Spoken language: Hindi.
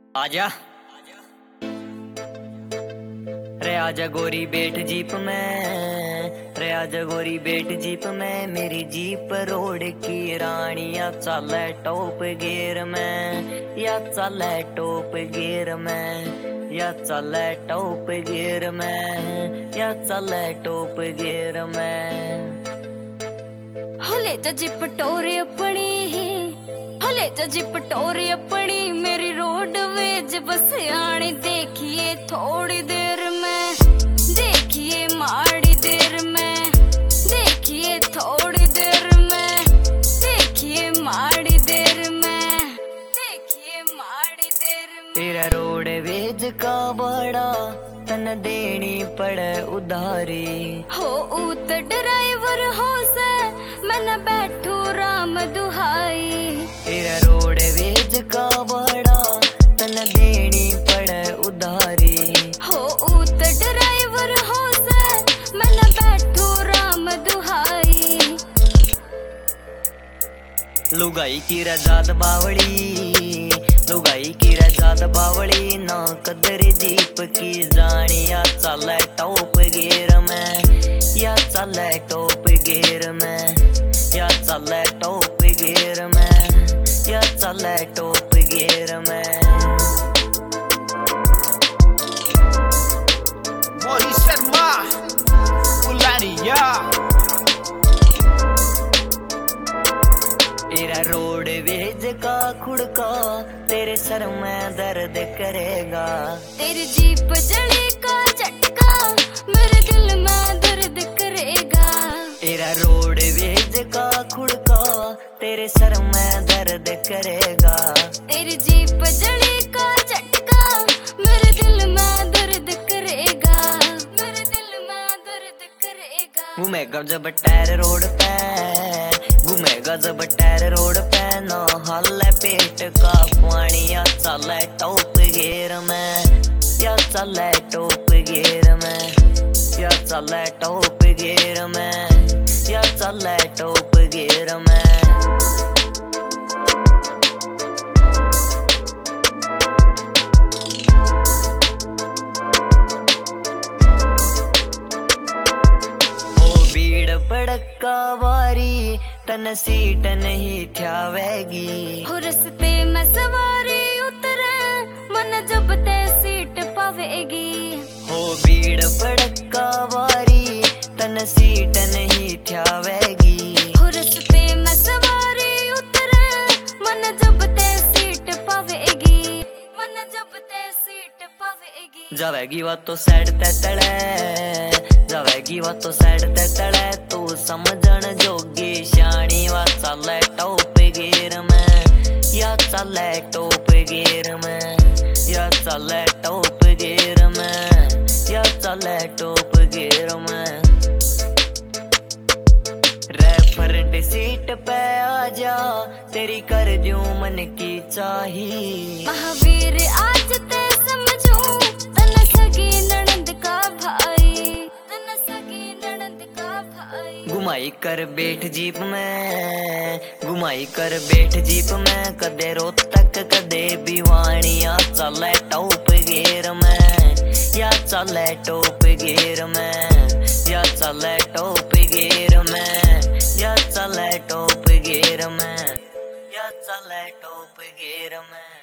आजा रे आजा गोरी बैठ जीप में, रे आजा गोरी बैठ जीप में। मेरी जीप रोड की रानी या चले टॉप गियर में, या चले टॉप गियर में, या चले टॉप गियर में, या चले टॉप गियर में। हले तो जिप टोरे अपनी, हले तो जिप टोरे अपनी। मेरी रोड वेज बस आने देखिए थोड़ी देर में, देखिए माड़ी देर में, देखिए थोड़ी देर में, देखिए माड़ी देर में, देखिए माड़ी देर में। तेरा रोड वेज का बड़ा तन देनी पड़े उधारी, हो उत ड्राइवर हो से मैं न बैठू राम दुहाई। तेरा रोड वेज का बड़ा तन देनी पड़े उधारी, हो उत ड्राइवर हो से मैं न बैठू राम दुहाई। लुगाई की रजात बावड़ी, लुगाई की रजात बावड़ी। ना कदर जीप की जानी या चले टॉप गियर में, या चले टॉप गियर में, या चले टॉप गियर में, या चले टॉप गियर में। Moise Serma, Fulani ya. तेरा रोड वेज का खुड़का तेरे सर में दर्द करेगा, तेरी जीप जड़ी का झटका मेरे दिल में दर्द करेगा। तेरा रोड वेज का खुड़का तेरे सर में दर्द करेगा। तेरी जीप जड़ी का झटका मेरे दिल में दर्द करेगा, मेरे दिल में दर्द करेगा। घूमेगा जब टायर रोड पे, घूमेगा जब टायर रोड पे। ना हल्ले पेट का पानी या चले टॉप गियर में, या चले टॉप गियर में, या चले टॉप गियर में, या चले टॉप गियर में। भीड़ भड़का वारी तन सीट नहीं थ्यावेगी, हो रस्ते में सवारी उतरे मन जब ते सीट पावेगी। हो भीड़ भड़का वारी तन सीट नहीं थ्यावेगी। हो रस्ते में सवारी उतरे मन जब ते सीट पावेगी, मन जब ते सीट पावेगी। जावेगी वो तो साइड ते तड़े, जावेगी वो तो साइड ते तड़े। तू समझण जोगी शानी वा चले टॉप गियर में, या चले टॉप गियर में, या चले टॉप गियर में, या चले टॉप गियर में। रेफरेंट सीट पे आजा तेरी कर दूं मन की चाही। महावीर आज ते समझूं तन सगी ननद का भाई, तन सगी ननद का भाई। घुमाई कर बैठ जीप में, घुमाई कर बैठ जीप में। कदे रोहतक कदे भिवानी, या चले टॉप गियर में, या चले टॉप गियर में, या चले टॉप गियर में, या चले टॉप गियर में, या चले टॉप गियर में।